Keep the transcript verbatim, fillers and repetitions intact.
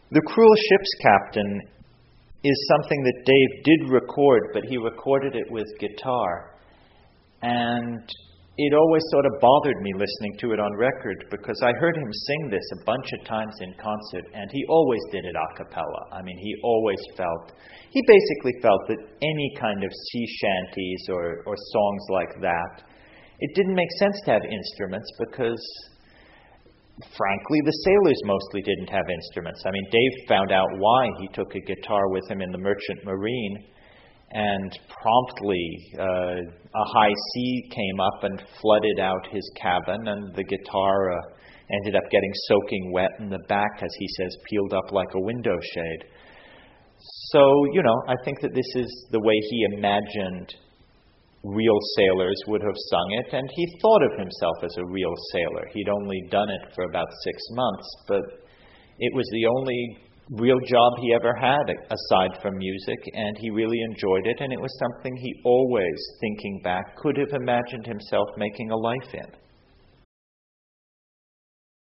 The Cruel Ship's Captain is something that Dave did record, but he recorded it with guitar. And it always sort of bothered me listening to it on record, because I heard him sing this a bunch of times in concert, and he always did it a cappella. I mean, he always felt, he basically felt that any kind of sea shanties or, or songs like that, it didn't make sense to have instruments because, frankly, the sailors mostly didn't have instruments. I mean, Dave found out why. He took a guitar with him in the Merchant Marine, and promptly uh, a high sea came up and flooded out his cabin, and the guitar uh, ended up getting soaking wet, and the back, as he says, peeled up like a window shade. So, you know, I think that this is the way he imagined real sailors would have sung it, and he thought of himself as a real sailor. He'd only done it for about six months, but it was the only real job he ever had aside from music, and he really enjoyed it, and it was something he always, thinking back, could have imagined himself making a life in.